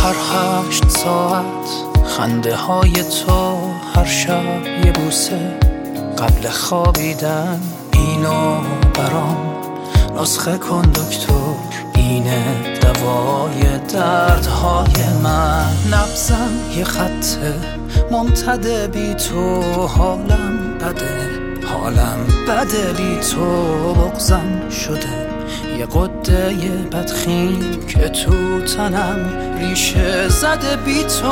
هر 8 ساعت خنده های تو، هر شب یه بوسه قبل خوابیدن. اینو برام نسخه کن دکتر، اینه دوای دردهای من. نبضم یه خط ممتد بی تو، حالم بده بی تو. بغضم شده یه قده بدخیم که تو تنم ریشه زده بی تو.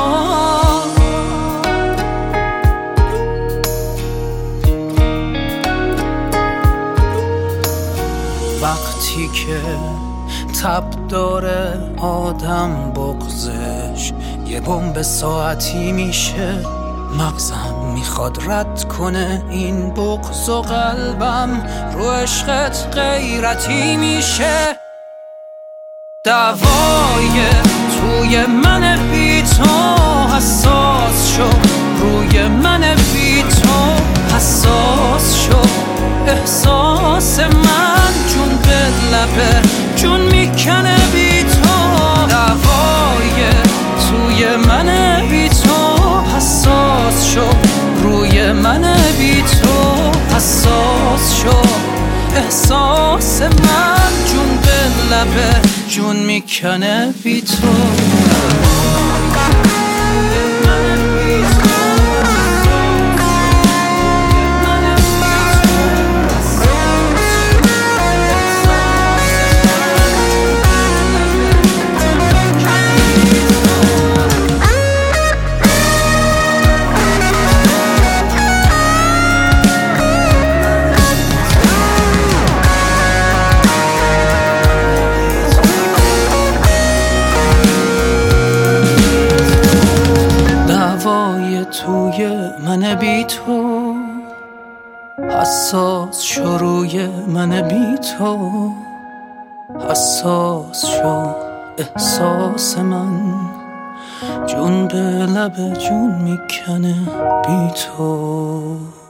وقتی که تب داره آدم بغضش یه بمب ساعتی میشه، مغزم میخواد رد کنه این بغض و قلبم رو عشقت غیرتی میشه. دعوای توی من بی تو حساس شو، روی من بی تو حساس شو. احساس من جون به لبه جون میکنه بی تو. دعوای توی من بی تو حساس شو، روی من بی تو حساس شو. احساس من جون به لبه جون میکنه بی تو. توی من بی تو حساس شو، روی من بی تو حساس شو. احساس من جون به لب جون میکنه بی تو.